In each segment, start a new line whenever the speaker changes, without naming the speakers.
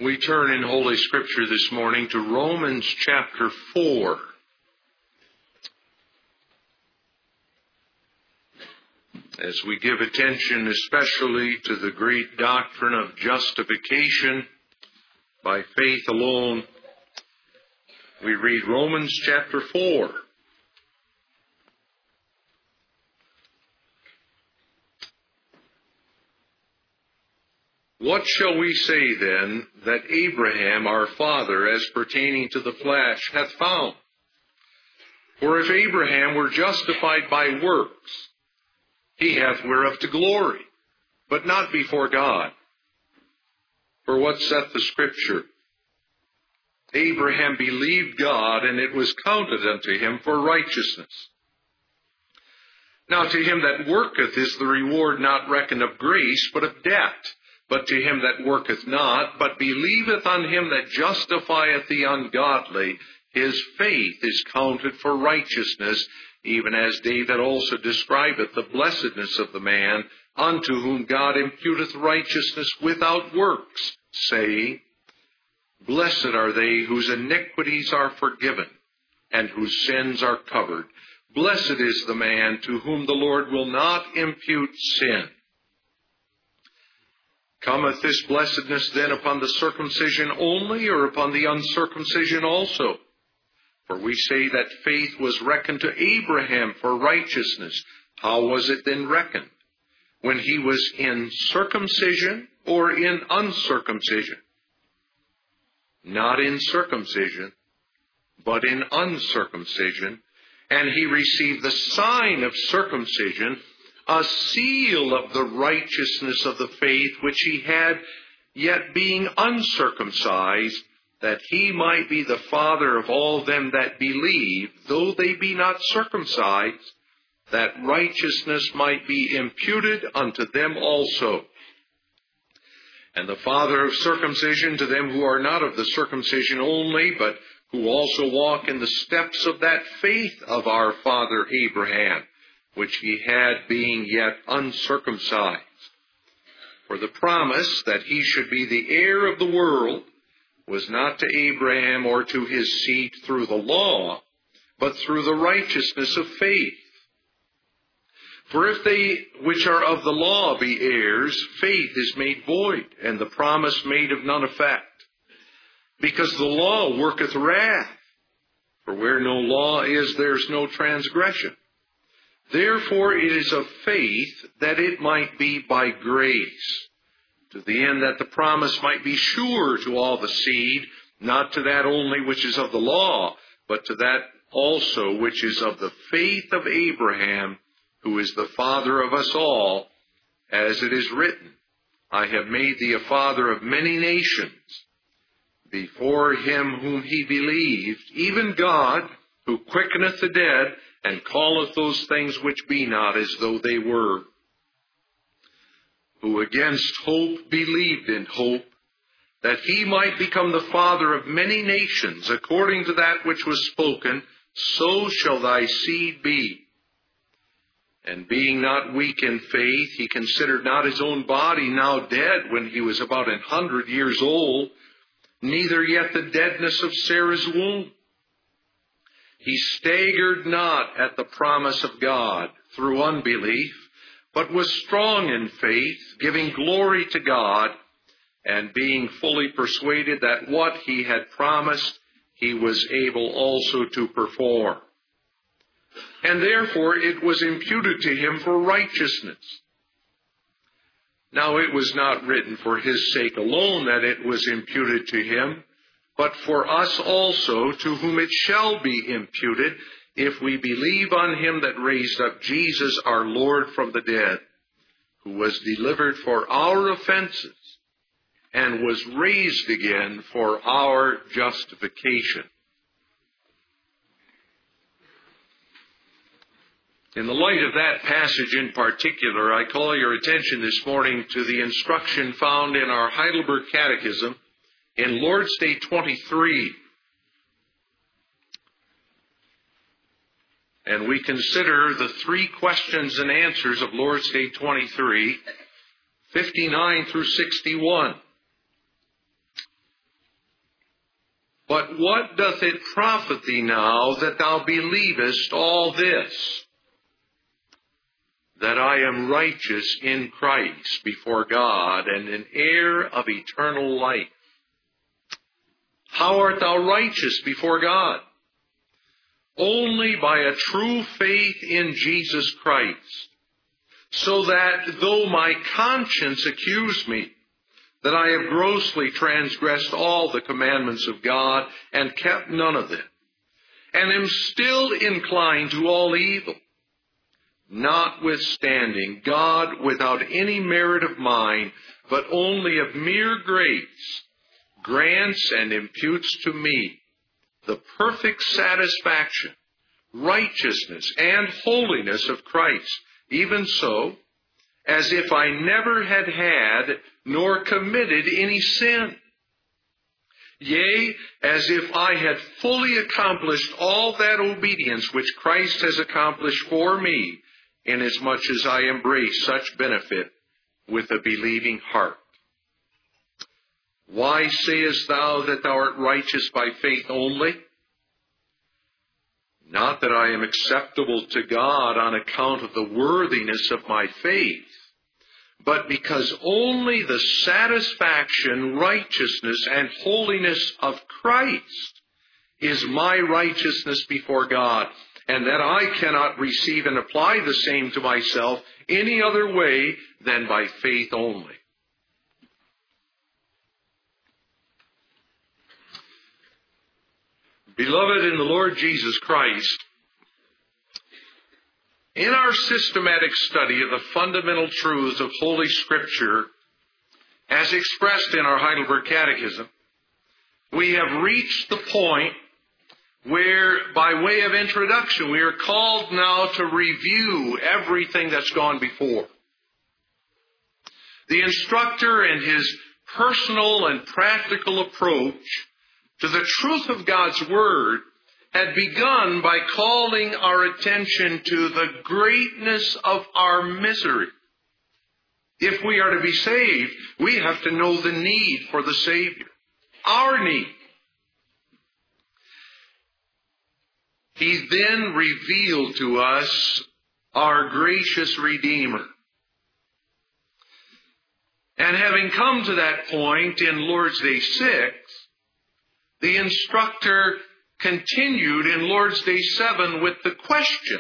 We turn in Holy Scripture this morning to Romans chapter 4. As we give attention especially to the great doctrine of justification by faith alone, we read Romans chapter 4. What shall we say then that Abraham our father, as pertaining to the flesh, hath found? For if Abraham were justified by works, he hath whereof to glory, but not before God. For what saith the Scripture? Abraham believed God, and it was counted unto him for righteousness. Now to him that worketh is the reward not reckoned of grace, but of debt. But to him that worketh not, but believeth on him that justifieth the ungodly, his faith is counted for righteousness, even as David also describeth the blessedness of the man, unto whom God imputeth righteousness without works, saying, Blessed are they whose iniquities are forgiven, and whose sins are covered. Blessed is the man to whom the Lord will not impute sin. Cometh this blessedness then upon the circumcision only, or upon the uncircumcision also? For we say that faith was reckoned to Abraham for righteousness. How was it then reckoned? When he was in circumcision or in uncircumcision? Not in circumcision, but in uncircumcision. And he received the sign of circumcision, a seal of the righteousness of the faith which he had, yet being uncircumcised, that he might be the father of all them that believe, though they be not circumcised, that righteousness might be imputed unto them also. And the father of circumcision to them who are not of the circumcision only, but who also walk in the steps of that faith of our father Abraham, which he had being yet uncircumcised. For the promise that he should be the heir of the world was not to Abraham or to his seed through the law, but through the righteousness of faith. For if they which are of the law be heirs, faith is made void, and the promise made of none effect. Because the law worketh wrath, for where no law is, there is no transgression. Therefore it is of faith that it might be by grace, to the end that the promise might be sure to all the seed, not to that only which is of the law, but to that also which is of the faith of Abraham, who is the father of us all, as it is written, I have made thee a father of many nations, before him whom he believed, even God, who quickeneth the dead, and calleth those things which be not as though they were, who against hope believed in hope, that he might become the father of many nations, according to that which was spoken, so shall thy seed be. And being not weak in faith, he considered not his own body now dead when he was about 100 years old, neither yet the deadness of Sarah's womb. He staggered not at the promise of God through unbelief, but was strong in faith, giving glory to God, and being fully persuaded that what he had promised, he was able also to perform. And therefore it was imputed to him for righteousness. Now it was not written for his sake alone that it was imputed to him, but for us also, to whom it shall be imputed, if we believe on him that raised up Jesus our Lord from the dead, who was delivered for our offenses, and was raised again for our justification. In the light of that passage in particular, I call your attention this morning to the instruction found in our Heidelberg Catechism in Lord's Day 23. And we consider the three questions and answers of Lord's Day 23, 59 through 61. But what doth it profit thee now that thou believest all this? That I am righteous in Christ before God, and an heir of eternal life. How art thou righteous before God? Only by a true faith in Jesus Christ, so that though my conscience accuse me, that I have grossly transgressed all the commandments of God, and kept none of them, and am still inclined to all evil, notwithstanding, God, without any merit of mine, but only of mere grace, grants and imputes to me the perfect satisfaction, righteousness, and holiness of Christ, even so, as if I never had had nor committed any sin. Yea, as if I had fully accomplished all that obedience which Christ has accomplished for me, inasmuch as I embrace such benefit with a believing heart. Why sayest thou that thou art righteous by faith only? Not that I am acceptable to God on account of the worthiness of my faith, but because only the satisfaction, righteousness, and holiness of Christ is my righteousness before God, and that I cannot receive and apply the same to myself any other way than by faith only. Beloved in the Lord Jesus Christ, in our systematic study of the fundamental truths of Holy Scripture, as expressed in our Heidelberg Catechism, we have reached the point where, by way of introduction, we are called now to review everything that's gone before. The instructor in his personal and practical approach to the truth of God's Word had begun by calling our attention to the greatness of our misery. If we are to be saved, we have to know the need for the Savior, our need. He then revealed to us our gracious Redeemer. And having come to that point in Lord's Day 6, the instructor continued in Lord's Day 7 with the question,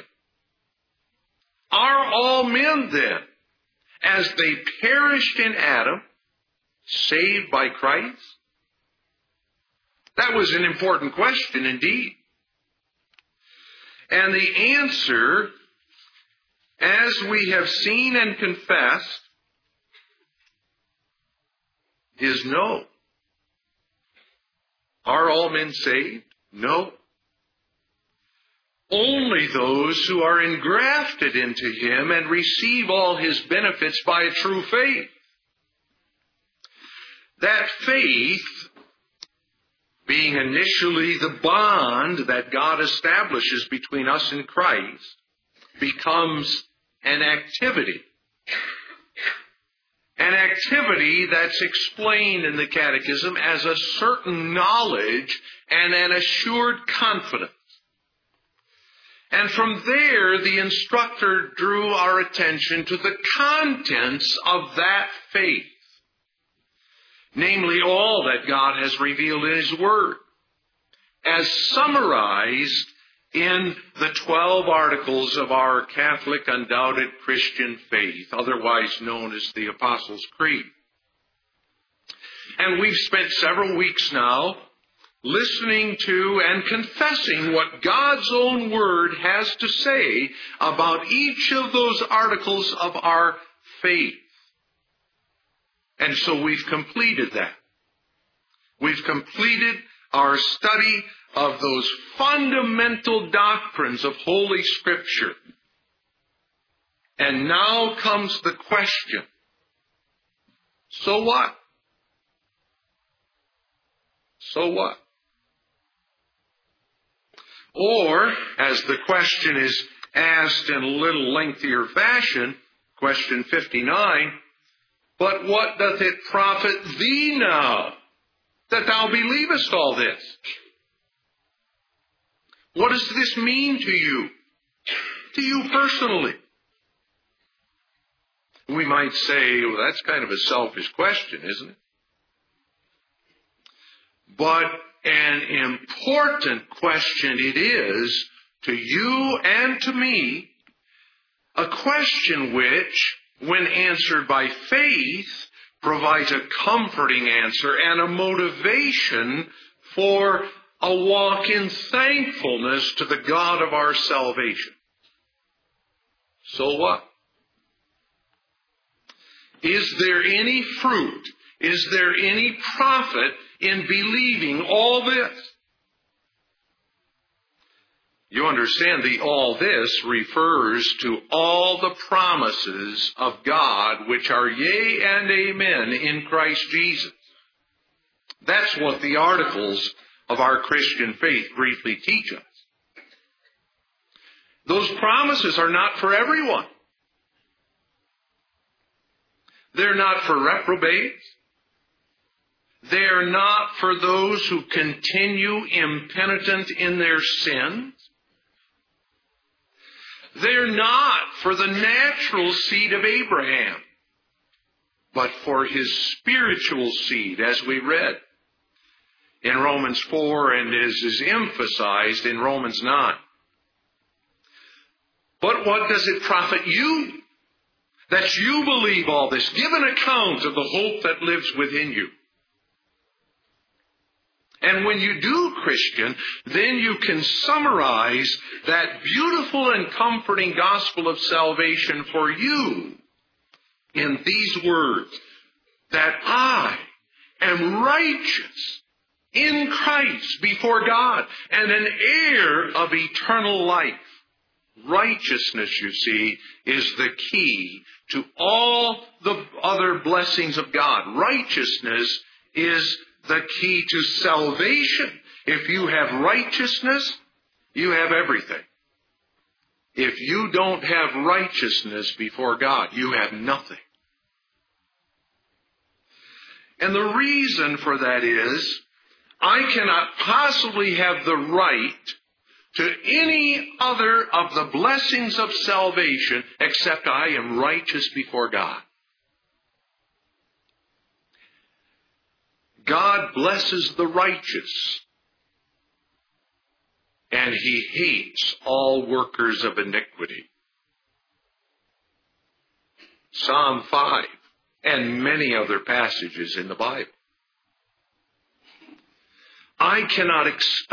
are all men then, as they perished in Adam, saved by Christ? That was an important question indeed. And the answer, as we have seen and confessed, is no. Are all men saved? No. Only those who are engrafted into Him and receive all His benefits by a true faith. That faith, being initially the bond that God establishes between us and Christ, becomes an activity. An activity that's explained in the Catechism as a certain knowledge and an assured confidence. And from there, the instructor drew our attention to the contents of that faith. Namely, all that God has revealed in His Word, as summarized in the 12 articles of our Catholic undoubted Christian faith, otherwise known as the Apostles' Creed. And we've spent several weeks now listening to and confessing what God's own Word has to say about each of those articles of our faith. And so we've completed that. We've completed our study of those fundamental doctrines of Holy Scripture. And now comes the question, so what? So what? Or, as the question is asked in a little lengthier fashion, question 59, but what doth it profit thee now that thou believest all this? What does this mean to you? To you personally? We might say, well, that's kind of a selfish question, isn't it? But an important question it is to you and to me, a question which, when answered by faith, provides a comforting answer and a motivation for a walk in thankfulness to the God of our salvation. So what? Is there any fruit? Is there any profit in believing all this? You understand, the all this refers to all the promises of God which are yea and amen in Christ Jesus. That's what the articles of our Christian faith briefly teach us. Those promises are not for everyone. They're not for reprobates. They're not for those who continue impenitent in their sins. They're not for the natural seed of Abraham, but for his spiritual seed, as we read in Romans 4 and is emphasized in Romans 9. But what does it profit you that you believe all this? Give an account of the hope that lives within you. And when you do, Christian, then you can summarize that beautiful and comforting gospel of salvation for you in these words, that I am righteous in Christ before God and an heir of eternal life. Righteousness, you see, is the key to all the other blessings of God. Righteousness is the key to salvation. If you have righteousness, you have everything. If you don't have righteousness before God, you have nothing. And the reason for that is, I cannot possibly have the right to any other of the blessings of salvation except I am righteous before God. God blesses the righteous, and He hates all workers of iniquity. Psalm 5 and many other passages in the Bible. I cannot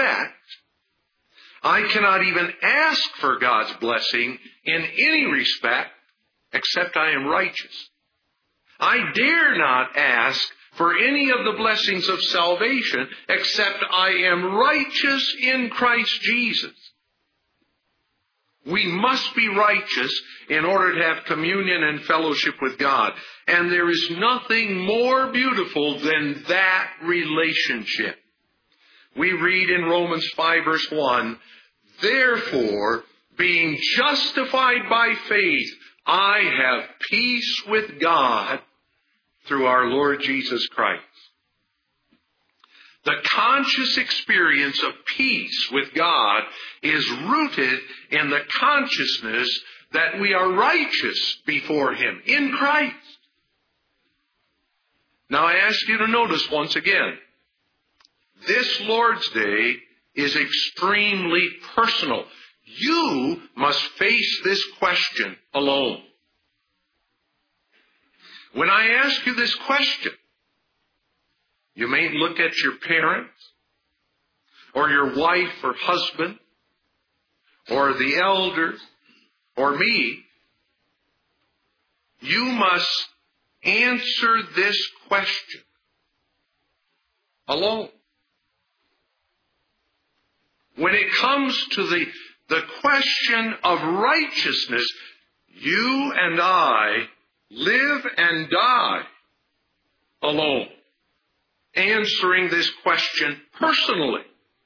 even ask for God's blessing in any respect except I am righteous. I dare not ask for any of the blessings of salvation except I am righteous in Christ Jesus. We must be righteous in order to have communion and fellowship with God. And there is nothing more beautiful than that relationship. We read in Romans 5 verse 1, therefore, being justified by faith, I have peace with God through our Lord Jesus Christ. The conscious experience of peace with God is rooted in the consciousness that we are righteous before Him in Christ. Now I ask you to notice once again, this Lord's Day is extremely personal. You must face this question alone. When I ask you this question, you may look at your parents, or your wife or husband, or the elders, or me. You must answer this question alone. When it comes to the question of righteousness, you and I live and die alone, answering this question personally.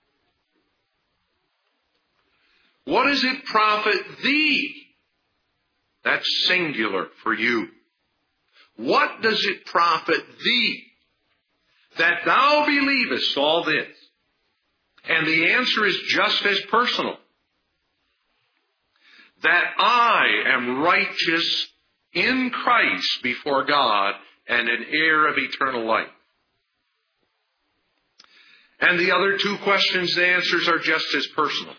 What does it profit thee? That's singular for you. What does it profit thee that thou believest all this, And the answer is just as personal. That I am righteous in Christ before God and an heir of eternal life. And the other two questions, the answers are just as personal.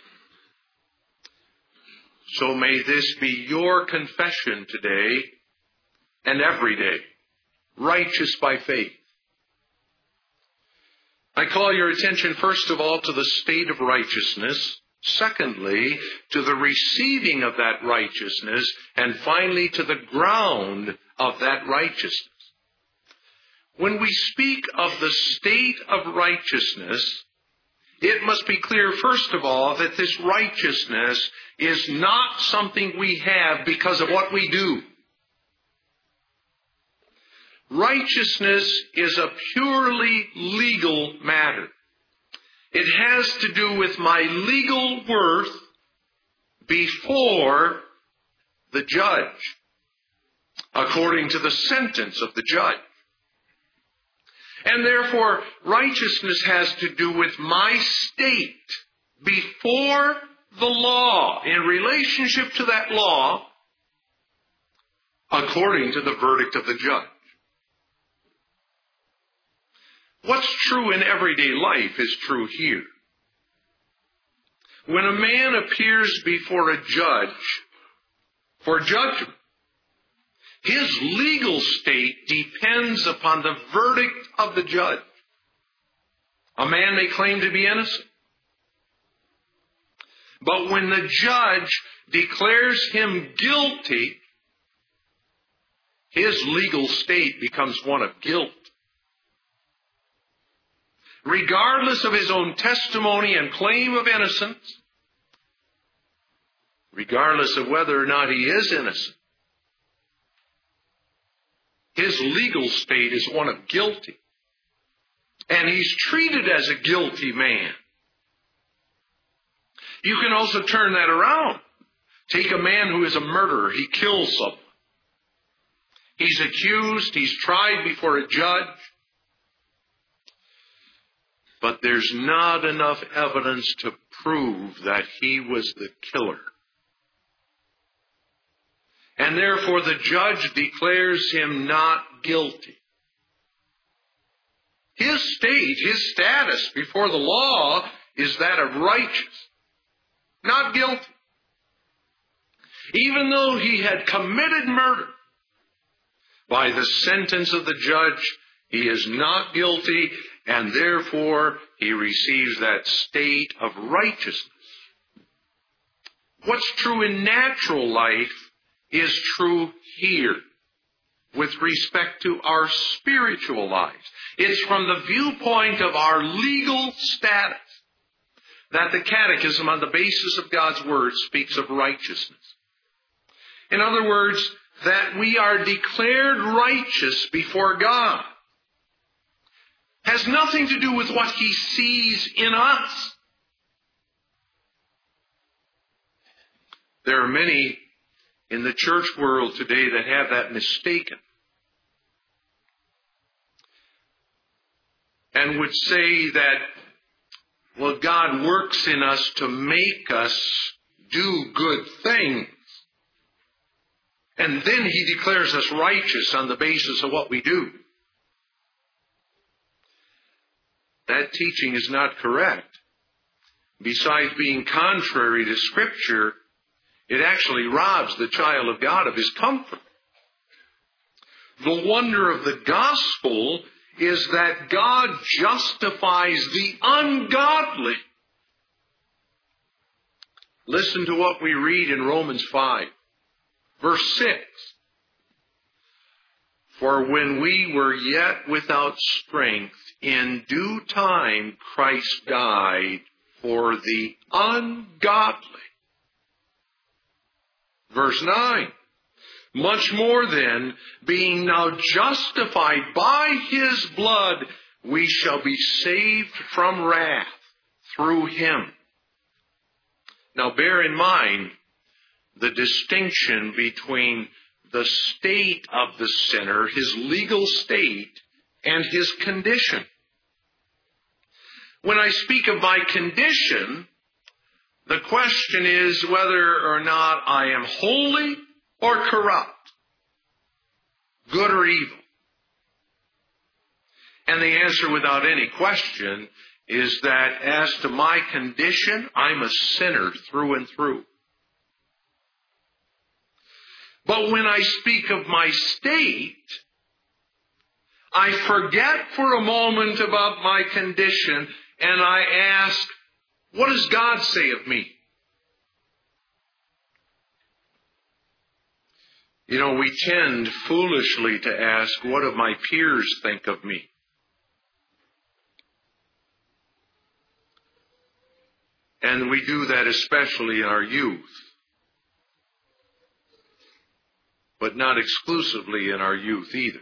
So may this be your confession today and every day, righteous by faith. I call your attention, first of all, to the state of righteousness. Secondly, to the receiving of that righteousness. And finally, to the ground of that righteousness. When we speak of the state of righteousness, it must be clear, first of all, that this righteousness is not something we have because of what we do. Righteousness is a purely legal matter. It has to do with my legal worth before the judge, according to the sentence of the judge. And therefore, righteousness has to do with my state before the law, in relationship to that law, according to the verdict of the judge. What's true in everyday life is true here. When a man appears before a judge for judgment, his legal state depends upon the verdict of the judge. A man may claim to be innocent, but when the judge declares him guilty, his legal state becomes one of guilt. Regardless of his own testimony and claim of innocence, regardless of whether or not he is innocent, his legal state is one of guilty. And he's treated as a guilty man. You can also turn that around. Take a man who is a murderer. He kills someone. He's accused. He's tried before a judge. But there's not enough evidence to prove that he was the killer. And therefore the judge declares him not guilty. His state, his status before the law is that of righteous, not guilty. Even though he had committed murder, by the sentence of the judge, he is not guilty, and therefore he receives that state of righteousness. What's true in natural life is true here with respect to our spiritual lives. It's from the viewpoint of our legal status that the Catechism, on the basis of God's Word, speaks of righteousness. In other words, that we are declared righteous before God has nothing to do with what He sees in us. There are many in the church world today that have that mistaken and would say that, well, God works in us to make us do good things. And then He declares us righteous on the basis of what we do. That teaching is not correct. Besides being contrary to Scripture, it actually robs the child of God of his comfort. The wonder of the gospel is that God justifies the ungodly. Listen to what we read in Romans 5, verse 6. For when we were yet without strength, in due time Christ died for the ungodly. Verse 9. Much more then, being now justified by His blood, we shall be saved from wrath through Him. Now bear in mind the distinction between the state of the sinner, his legal state, and his condition. When I speak of my condition, the question is whether or not I am holy or corrupt, good or evil. And the answer without any question is that as to my condition, I'm a sinner through and through. But when I speak of my state, I forget for a moment about my condition and I ask, what does God say of me? You know, we tend foolishly to ask, what do my peers think of me? And we do that especially in our youth, but not exclusively in our youth either.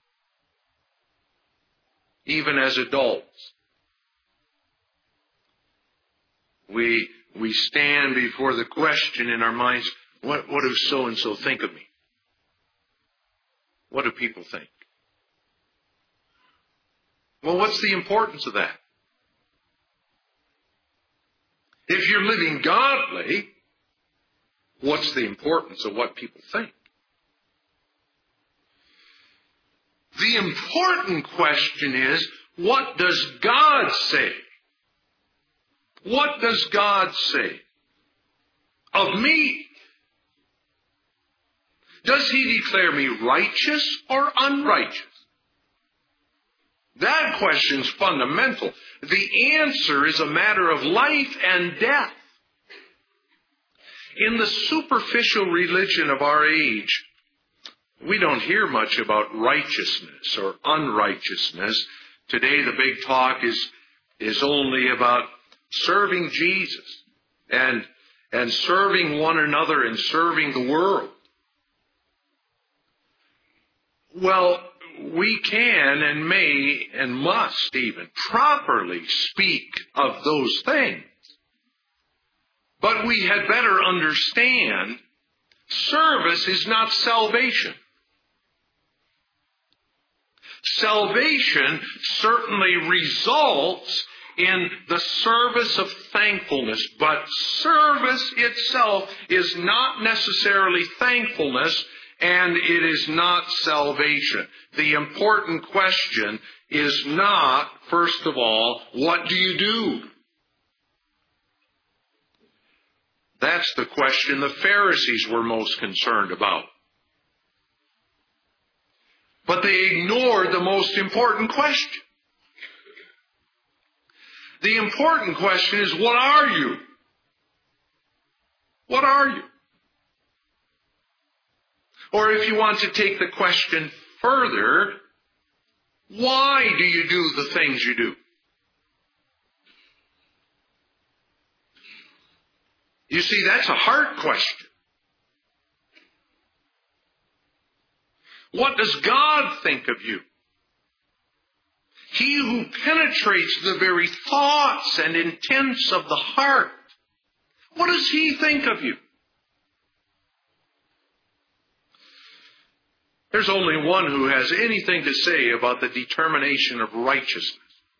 Even as adults, we stand before the question in our minds, what do so-and-so think of me? What do people think? Well, what's the importance of that? If you're living godly, what's the importance of what people think? The important question is, what does God say? What does God say of me? Does He declare me righteous or unrighteous? That question's fundamental. The answer is a matter of life and death. In the superficial religion of our age, we don't hear much about righteousness or unrighteousness. Today the big talk is only about serving Jesus and serving one another and serving the world. Well, we can and may and must even properly speak of those things. But we had better understand service is not salvation. Salvation certainly results in the service of thankfulness, but service itself is not necessarily thankfulness, and it is not salvation. The important question is not, first of all, what do you do? That's the question the Pharisees were most concerned about. But they ignored the most important question. The important question is, what are you? What are you? Or if you want to take the question further, why do you do the things you do? You see, that's a hard question. What does God think of you? He who penetrates the very thoughts and intents of the heart. What does He think of you? There's only one who has anything to say about the determination of righteousness.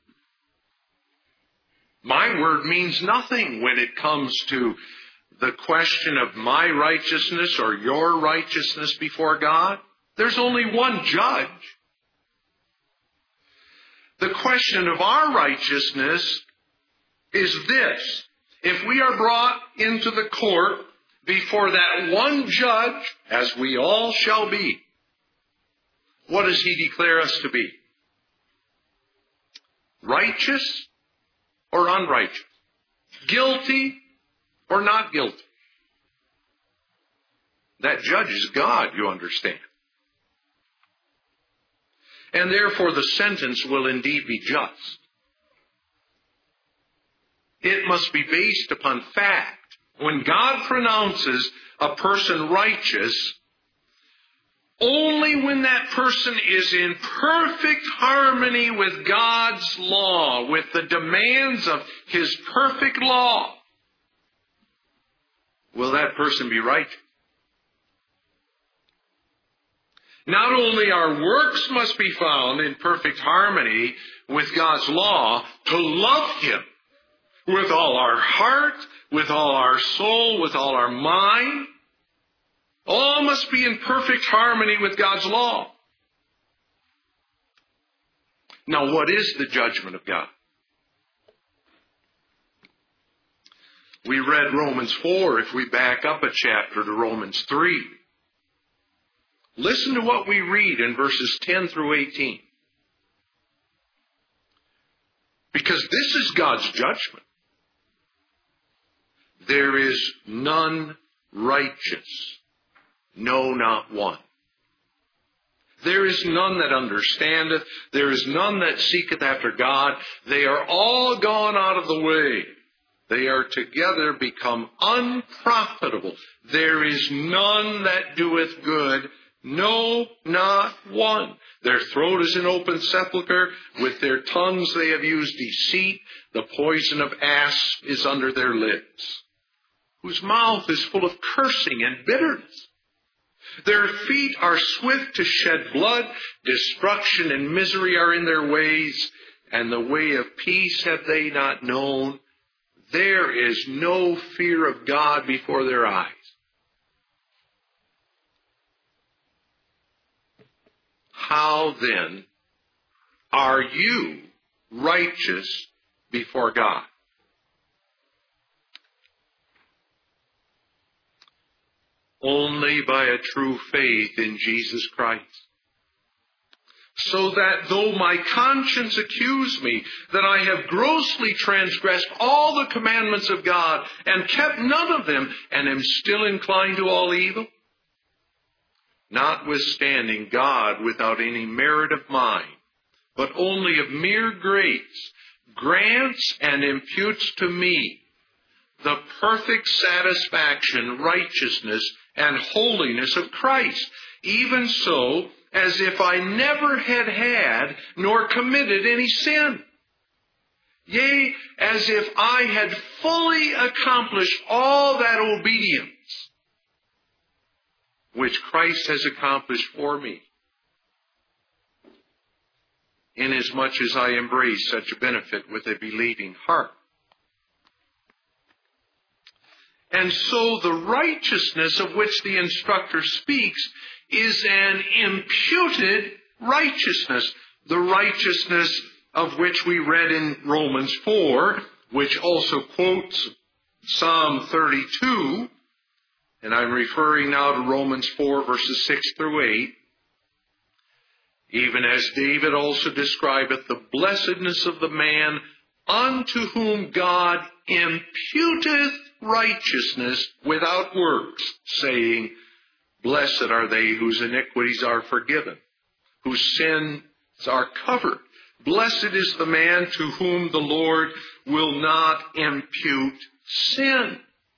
My word means nothing when it comes to the question of my righteousness or your righteousness before God. There's only one judge. The question of our righteousness is this. If we are brought into the court before that one judge, as we all shall be, what does He declare us to be? Righteous or unrighteous? Guilty or not guilty? That judge is God, you understand. And therefore the sentence will indeed be just. It must be based upon fact. When God pronounces a person righteous, only when that person is in perfect harmony with God's law, with the demands of His perfect law, will that person be righteous. Not only our works must be found in perfect harmony with God's law, to love Him with all our heart, with all our soul, with all our mind. All must be in perfect harmony with God's law. Now, what is the judgment of God? We read Romans 4 if we back up a chapter to Romans 3. Listen to what we read in verses 10 through 18. Because this is God's judgment. There is none righteous, no, not one. There is none that understandeth, there is none that seeketh after God. They are all gone out of the way. They are together become unprofitable. There is none that doeth good, no, not one. Their throat is an open sepulchre. With their tongues they have used deceit. The poison of asps is under their lips, whose mouth is full of cursing and bitterness. Their feet are swift to shed blood. Destruction and misery are in their ways, and the way of peace have they not known. There is no fear of God before their eyes. How then are you righteous before God? Only by a true faith in Jesus Christ. So that though my conscience accuse me that I have grossly transgressed all the commandments of God and kept none of them, and am still inclined to all evil, notwithstanding God, without any merit of mine, but only of mere grace, grants and imputes to me the perfect satisfaction, righteousness, and holiness of Christ, even so as if I never had nor committed any sin. Yea, as if I had fully accomplished all that obedience which Christ has accomplished for me, inasmuch as I embrace such a benefit with a believing heart. And so the righteousness of which the instructor speaks is an imputed righteousness. The righteousness of which we read in Romans 4, which also quotes Psalm 32, and I'm referring now to Romans 4, verses 6 through 8. Even as David also describeth the blessedness of the man unto whom God imputeth righteousness without works, saying, Blessed are they whose iniquities are forgiven, whose sins are covered. Blessed is the man to whom the Lord will not impute sin.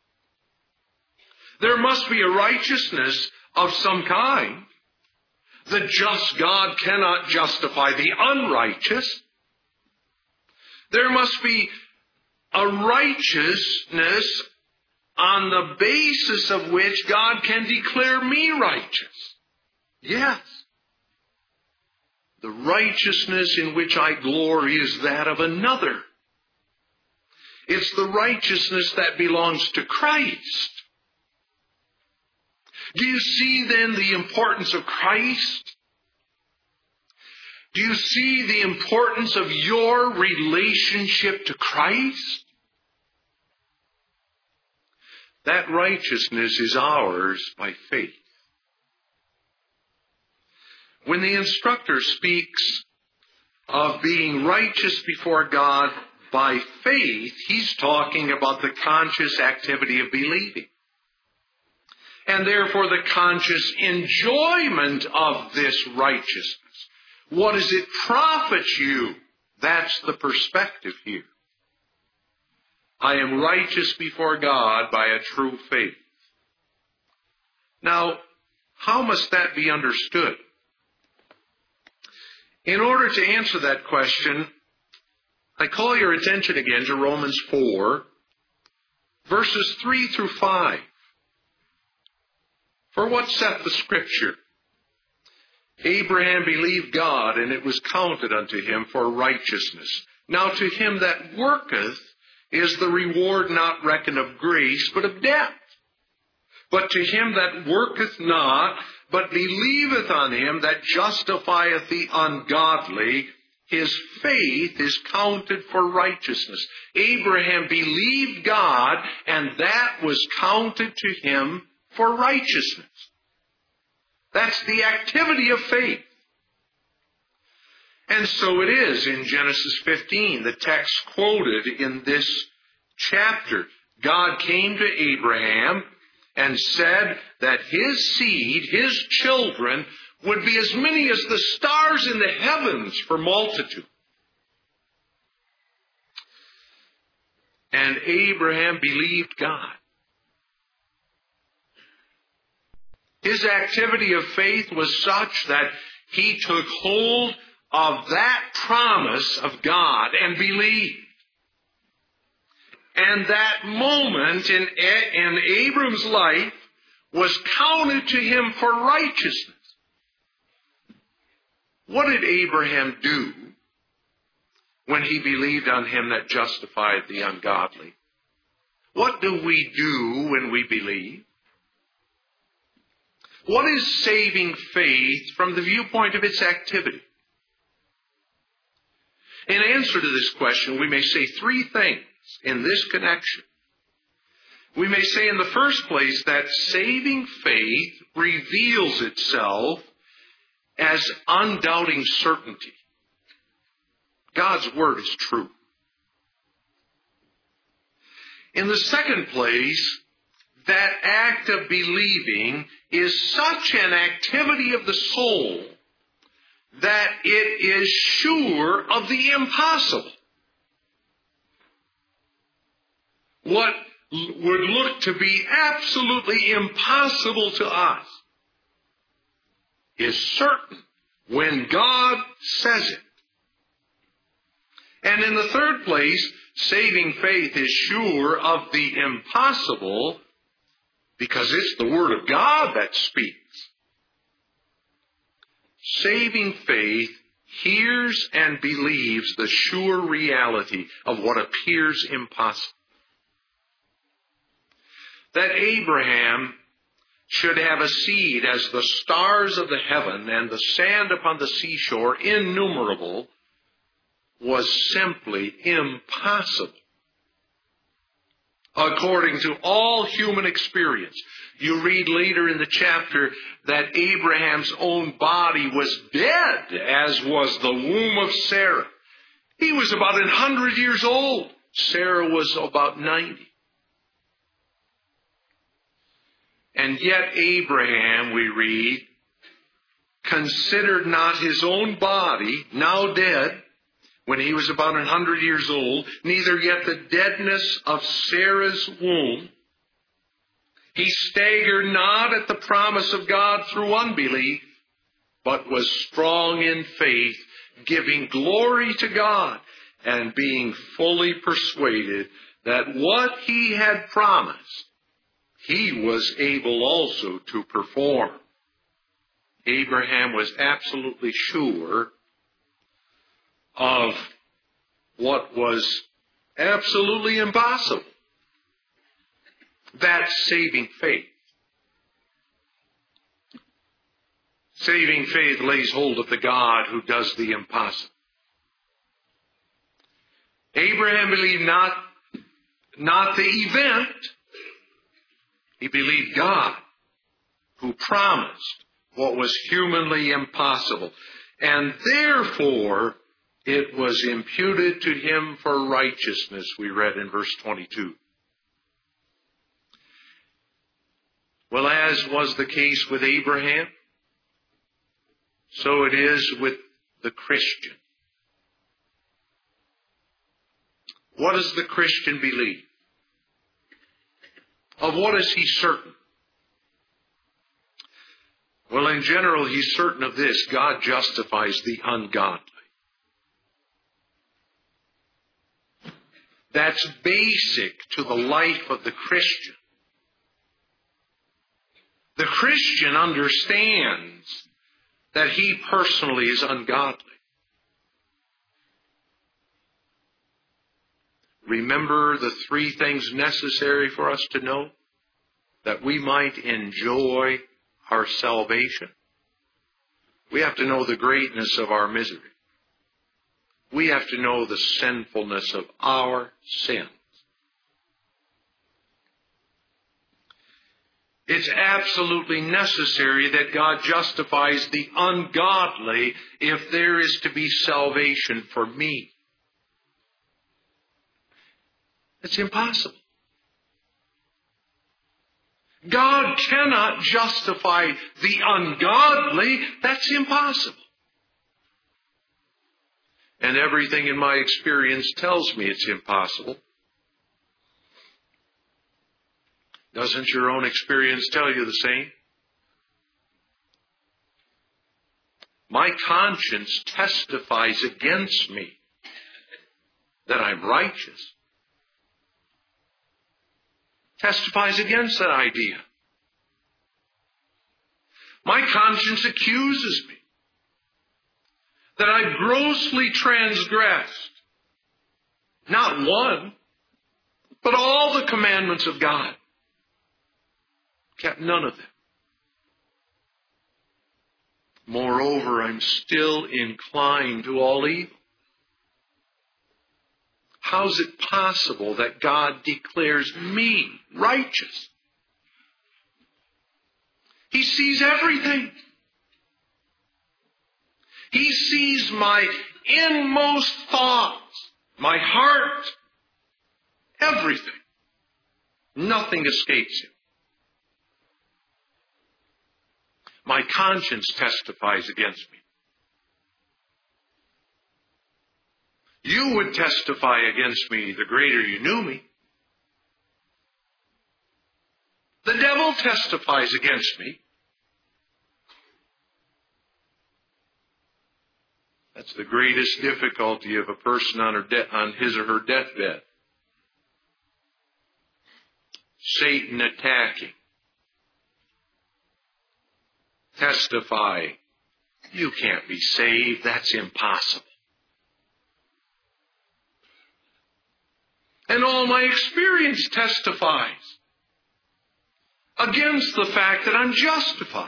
There must be a righteousness of some kind. The just God cannot justify the unrighteous. There must be a righteousness on the basis of which God can declare me righteous. Yes. The righteousness in which I glory is that of another. It's the righteousness that belongs to Christ. Do you see then the importance of Christ? Do you see the importance of your relationship to Christ? That righteousness is ours by faith. When the instructor speaks of being righteous before God by faith, he's talking about the conscious activity of believing. And therefore the conscious enjoyment of this righteousness. What does it profit you? That's the perspective here. I am righteous before God by a true faith. Now, how must that be understood? In order to answer that question, I call your attention again to Romans 4, verses 3 through 5. For what saith the Scripture? Abraham believed God, and it was counted unto him for righteousness. Now to him that worketh is the reward not reckoned of grace, but of debt. But to him that worketh not, but believeth on him that justifieth the ungodly, his faith is counted for righteousness. Abraham believed God, and that was counted to him for righteousness. That's the activity of faith. And so it is in Genesis 15, the text quoted in this chapter. God came to Abraham and said that his seed, his children, would be as many as the stars in the heavens for multitude. And Abraham believed God. His activity of faith was such that he took hold of that promise of God and believed. And that moment in Abram's life was counted to him for righteousness. What did Abraham do when he believed on him that justified the ungodly? What do we do when we believe? What is saving faith from the viewpoint of its activity? In answer to this question, we may say three things in this connection. We may say in the first place that saving faith reveals itself as undoubting certainty. God's word is true. In the second place, that act of believing is such an activity of the soul that it is sure of the impossible. What would look to be absolutely impossible to us is certain when God says it. And in the third place, saving faith is sure of the impossible because it's the Word of God that speaks. Saving faith hears and believes the sure reality of what appears impossible. That Abraham should have a seed as the stars of the heaven and the sand upon the seashore, innumerable, was simply impossible. According to all human experience. You read later in the chapter that Abraham's own body was dead, as was the womb of Sarah. He was about 100 years old. Sarah was about 90. And yet Abraham, we read, considered not his own body, now dead, when he was about 100 years old, neither yet the deadness of Sarah's womb. He staggered not at the promise of God through unbelief, but was strong in faith, giving glory to God, and being fully persuaded that what he had promised, he was able also to perform. Abraham was absolutely sure of what was absolutely impossible. That's saving faith. Saving faith lays hold of the God who does the impossible. Abraham believed not the event. He believed God, who promised what was humanly impossible. And therefore, it was imputed to him for righteousness, we read in verse 22. Well, as was the case with Abraham, so it is with the Christian. What does the Christian believe? Of what is he certain? Well, in general, he's certain of this: God justifies the ungodly. That's basic to the life of the Christian. The Christian understands that he personally is ungodly. Remember the three things necessary for us to know that we might enjoy our salvation. We have to know the greatness of our misery. We have to know the sinfulness of our sins. It's absolutely necessary that God justifies the ungodly if there is to be salvation for me. It's impossible. God cannot justify the ungodly. That's impossible. And everything in my experience tells me it's impossible. Doesn't your own experience tell you the same? My conscience testifies against me that I'm righteous. Testifies against that idea. My conscience accuses me that I've grossly transgressed not one, but all the commandments of God. Kept none of them. Moreover, I'm still inclined to all evil. How is it possible that God declares me righteous? He sees everything. He sees my inmost thoughts, my heart, everything. Nothing escapes him. My conscience testifies against me. You would testify against me the greater you knew me. The devil testifies against me. That's the greatest difficulty of a person on his or her deathbed. Satan attacking. Testifying. You can't be saved. That's impossible. And all my experience testifies against the fact that I'm justified.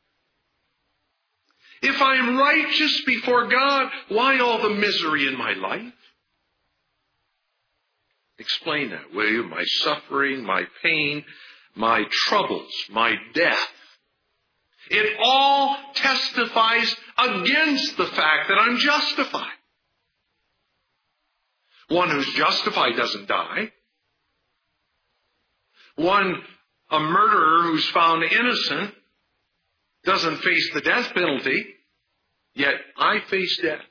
If I am righteous before God, why all the misery in my life? Explain that, will you? My suffering, my pain, my troubles, my death. It all testifies against the fact that I'm justified. One who's justified doesn't die. A murderer who's found innocent doesn't face the death penalty, yet I face death.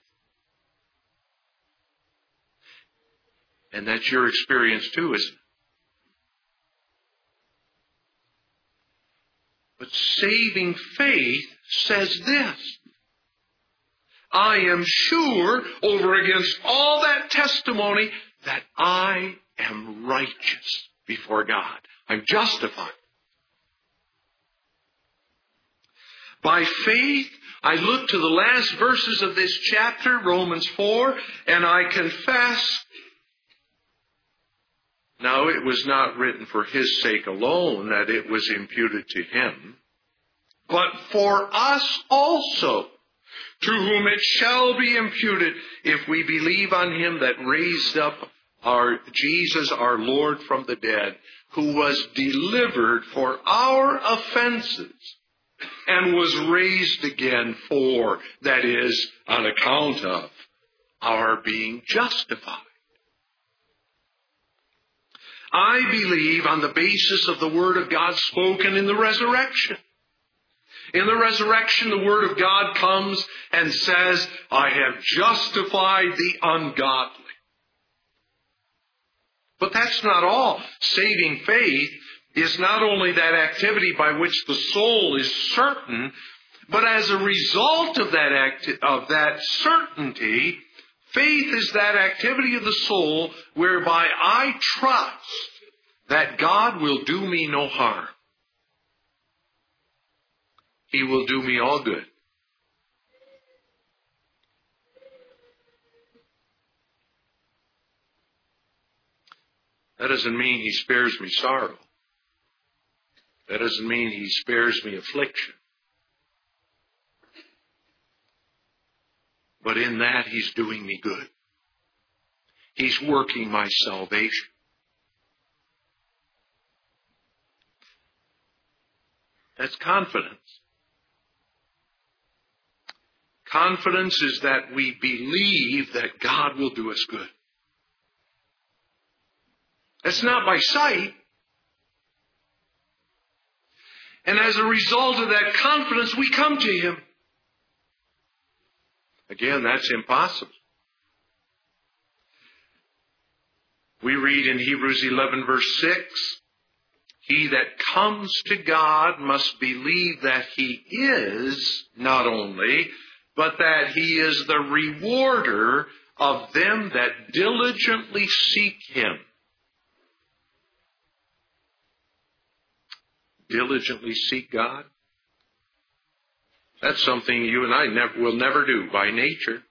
And that's your experience too, isn't it? But saving faith says this: I am sure, over against all that testimony, that I am righteous before God. I'm justified. By faith, I look to the last verses of this chapter, Romans 4, and I confess. Now, it was not written for his sake alone that it was imputed to him, but for us also, to whom it shall be imputed if we believe on him that raised up our Jesus, our Lord, from the dead, who was delivered for our offenses and was raised again for, that is, on account of, our being justified. I believe on the basis of the Word of God spoken in the resurrection. In the resurrection, the Word of God comes and says, I have justified the ungodly. But that's not all. Saving faith is not only that activity by which the soul is certain, but as a result of that certainty, faith is that activity of the soul whereby I trust that God will do me no harm. He will do me all good. That doesn't mean He spares me sorrow. That doesn't mean He spares me affliction. But in that, He's doing me good. He's working my salvation. That's confidence. Confidence is that we believe that God will do us good. It's not by sight. And as a result of that confidence, we come to Him. Again, that's impossible. We read in Hebrews 11, verse 6, He that comes to God must believe that He is not only, but that He is the rewarder of them that diligently seek Him. Diligently seek God? That's something you and I will never do by nature.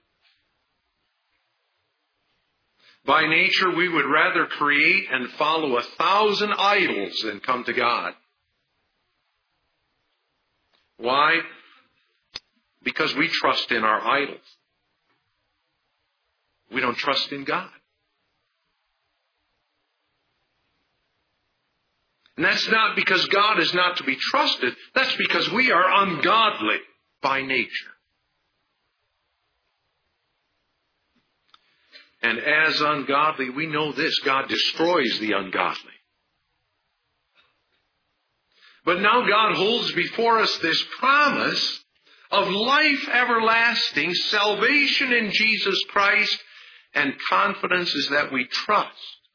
By nature, we would rather create and follow 1,000 idols than come to God. Why? Because we trust in our idols. We don't trust in God. And that's not because God is not to be trusted. That's because we are ungodly by nature. And as ungodly, we know this: God destroys the ungodly. But now God holds before us this promise of life everlasting, salvation in Jesus Christ, and confidence is that we trust.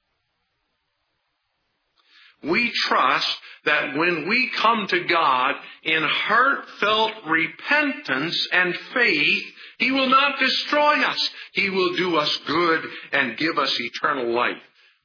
We trust that when we come to God in heartfelt repentance and faith, He will not destroy us. He will do us good and give us eternal life.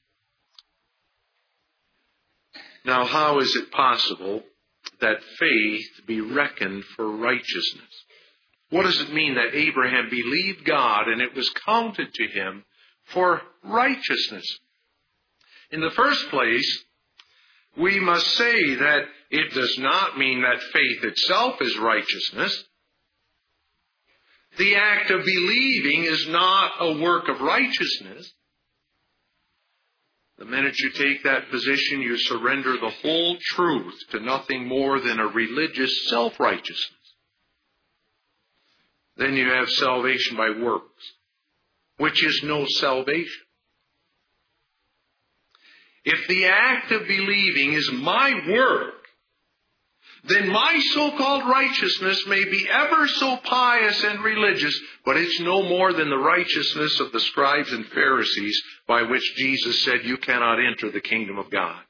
Now, how is it possible that faith be reckoned for righteousness? What does it mean that Abraham believed God and it was counted to him for righteousness? In the first place, we must say that it does not mean that faith itself is righteousness. The act of believing is not a work of righteousness. The minute you take that position, you surrender the whole truth to nothing more than a religious self-righteousness. Then you have salvation by works, which is no salvation. If the act of believing is my work, then my so-called righteousness may be ever so pious and religious, but it's no more than the righteousness of the scribes and Pharisees, by which Jesus said, you cannot enter the kingdom of God.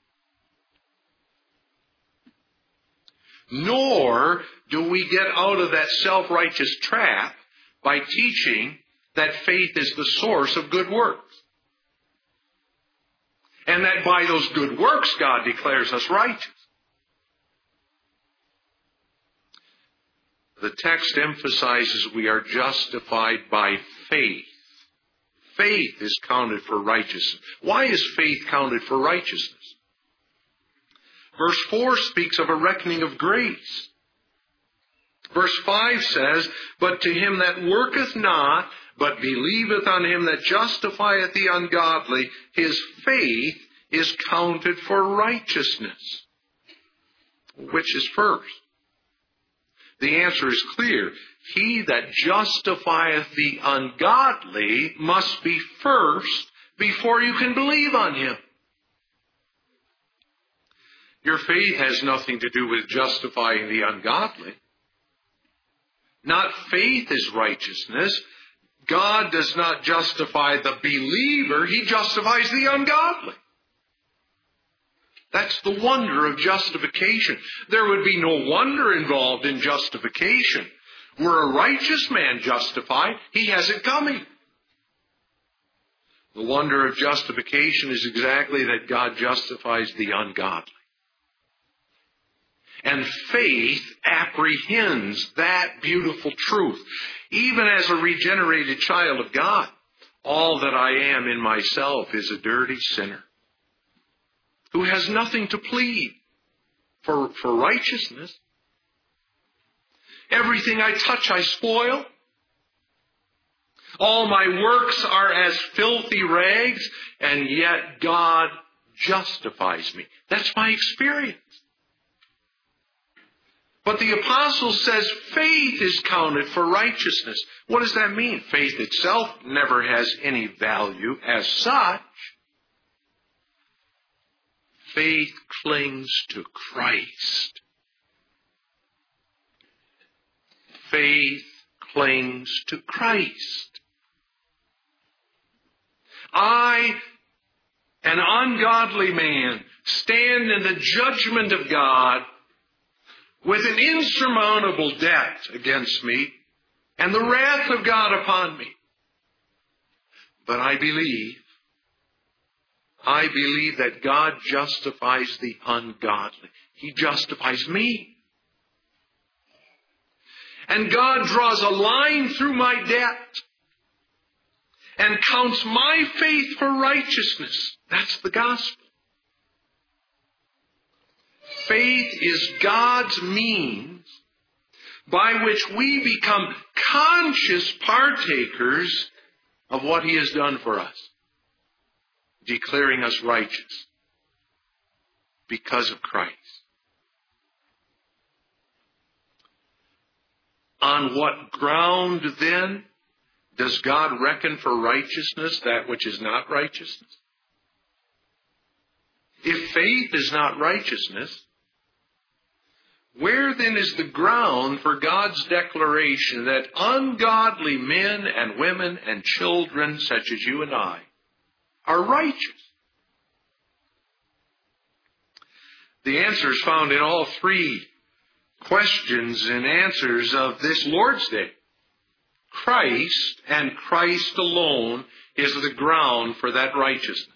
Nor do we get out of that self-righteous trap by teaching that faith is the source of good works. And that by those good works, God declares us righteous. The text emphasizes we are justified by faith. Faith is counted for righteousness. Why is faith counted for righteousness? Verse 4 speaks of a reckoning of grace. Verse 5 says, but to him that worketh not, but believeth on Him that justifieth the ungodly, his faith is counted for righteousness. Which is first? The answer is clear. He that justifieth the ungodly must be first before you can believe on Him. Your faith has nothing to do with justifying the ungodly. Not faith is righteousness. God does not justify the believer. He justifies the ungodly. That's the wonder of justification. There would be no wonder involved in justification. Were a righteous man justified, he has it coming. The wonder of justification is exactly that God justifies the ungodly. And faith apprehends that beautiful truth. Even as a regenerated child of God, all that I am in myself is a dirty sinner. who has nothing to plead for righteousness. Everything I touch I spoil. All my works are as filthy rags, and yet God justifies me. That's my experience. But the apostle says faith is counted for righteousness. What does that mean? Faith itself never has any value as such. Faith clings to Christ. Faith clings to Christ. I, an ungodly man, stand in the judgment of God with an insurmountable debt against me and the wrath of God upon me. But I believe that God justifies the ungodly. He justifies me. And God draws a line through my debt and counts my faith for righteousness. That's the gospel. Faith is God's means by which we become conscious partakers of what He has done for us, declaring us righteous because of Christ. On what ground, then, does God reckon for righteousness that which is not righteousness? If faith is not righteousness, where then is the ground for God's declaration that ungodly men and women and children such as you and I are righteous? The answer is found in all three questions and answers of this Lord's Day. Christ and Christ alone is the ground for that righteousness.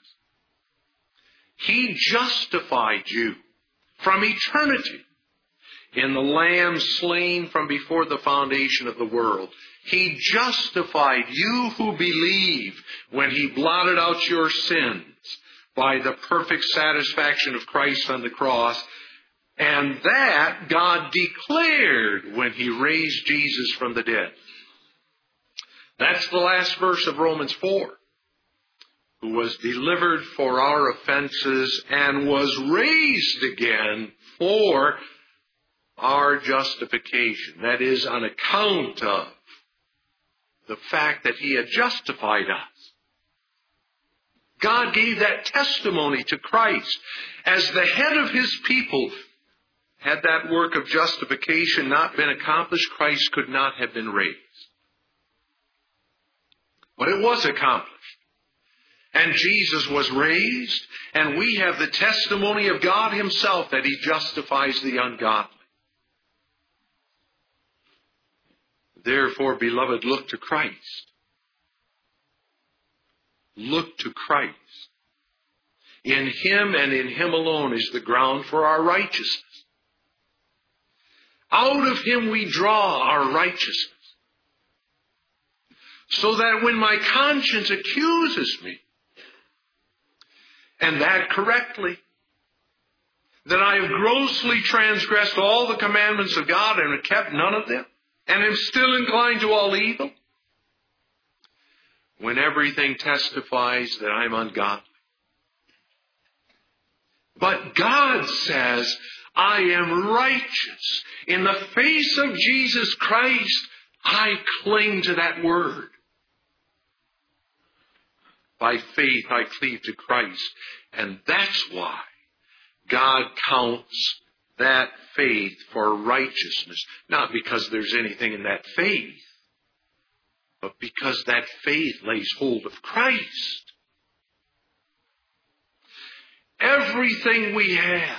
He justified you from eternity in the Lamb slain from before the foundation of the world. He justified you who believe when He blotted out your sins by the perfect satisfaction of Christ on the cross. And that God declared when He raised Jesus from the dead. That's the last verse of Romans 4. Who was delivered for our offenses and was raised again for our justification. That is, on account of the fact that He had justified us. God gave that testimony to Christ. As the head of His people, had that work of justification not been accomplished, Christ could not have been raised. But it was accomplished. And Jesus was raised, and we have the testimony of God Himself that He justifies the ungodly. Therefore, beloved, look to Christ. Look to Christ. In Him and in Him alone is the ground for our righteousness. Out of Him we draw our righteousness. So that when my conscience accuses me, and that correctly, that I have grossly transgressed all the commandments of God and have kept none of them, and am still inclined to all evil, when everything testifies that I'm ungodly. But God says, I am righteous. In the face of Jesus Christ, I cling to that word. By faith, I cleave to Christ. And that's why God counts that faith for righteousness. Not because there's anything in that faith, but because that faith lays hold of Christ. Everything we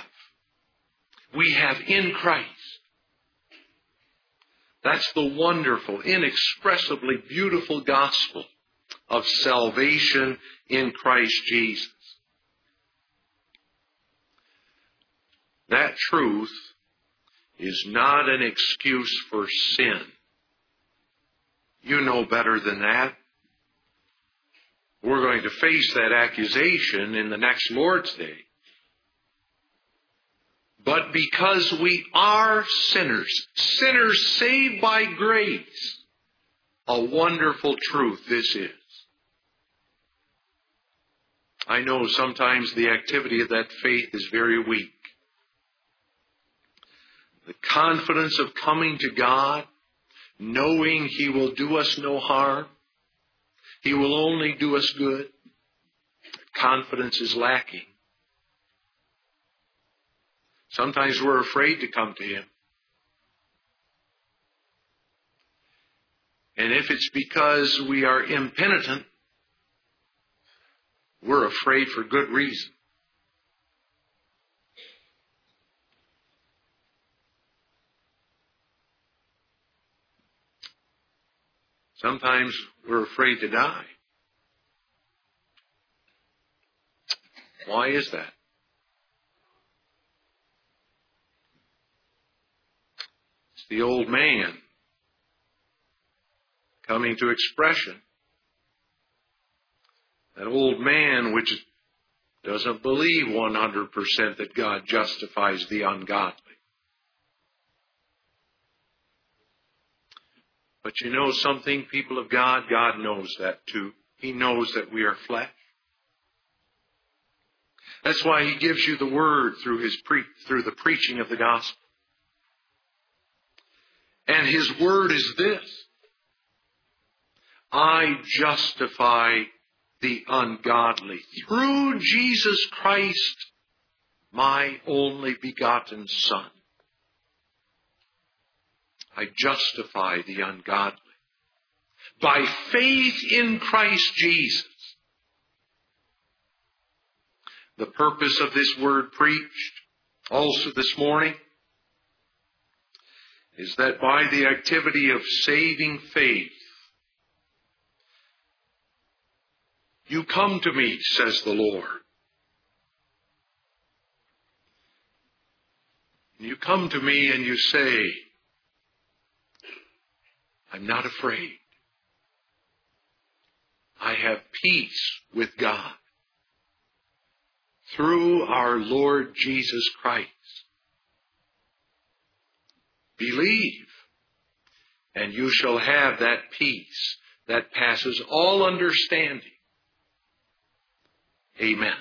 have in Christ. That's the wonderful, inexpressibly beautiful gospel of salvation in Christ Jesus. That truth is not an excuse for sin. You know better than that. We're going to face that accusation in the next Lord's Day. but because we are sinners, sinners saved by grace. A wonderful truth this is. I know sometimes the activity of that faith is very weak. The confidence of coming to God, knowing He will do us no harm, He will only do us good, confidence is lacking. Sometimes we're afraid to come to Him. And if it's because we are impenitent, we're afraid for good reason. Sometimes we're afraid to die. Why is that? It's the old man coming to expression. That old man which doesn't believe 100% that God justifies the ungodly. But you know something, people of God? God knows that too. He knows that we are flesh. That's why He gives you the Word through the preaching of the gospel. And His Word is this: I justify the ungodly through Jesus Christ, my only begotten Son. I justify the ungodly by faith in Christ Jesus. The purpose of this word preached also this morning is that by the activity of saving faith, you come to me, says the Lord. You come to me and you say, I'm not afraid. I have peace with God through our Lord Jesus Christ. Believe, and you shall have that peace that passes all understanding. Amen.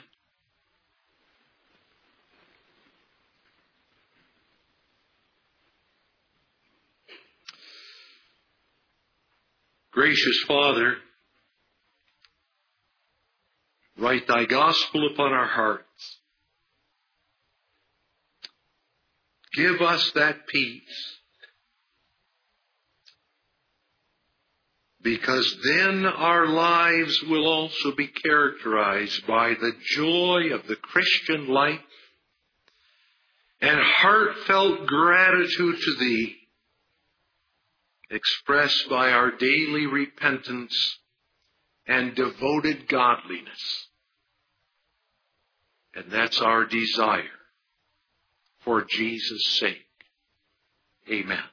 Gracious Father, write Thy gospel upon our hearts. Give us that peace, because then our lives will also be characterized by the joy of the Christian life and heartfelt gratitude to Thee, expressed by our daily repentance and devoted godliness. And that's our desire for Jesus' sake. Amen.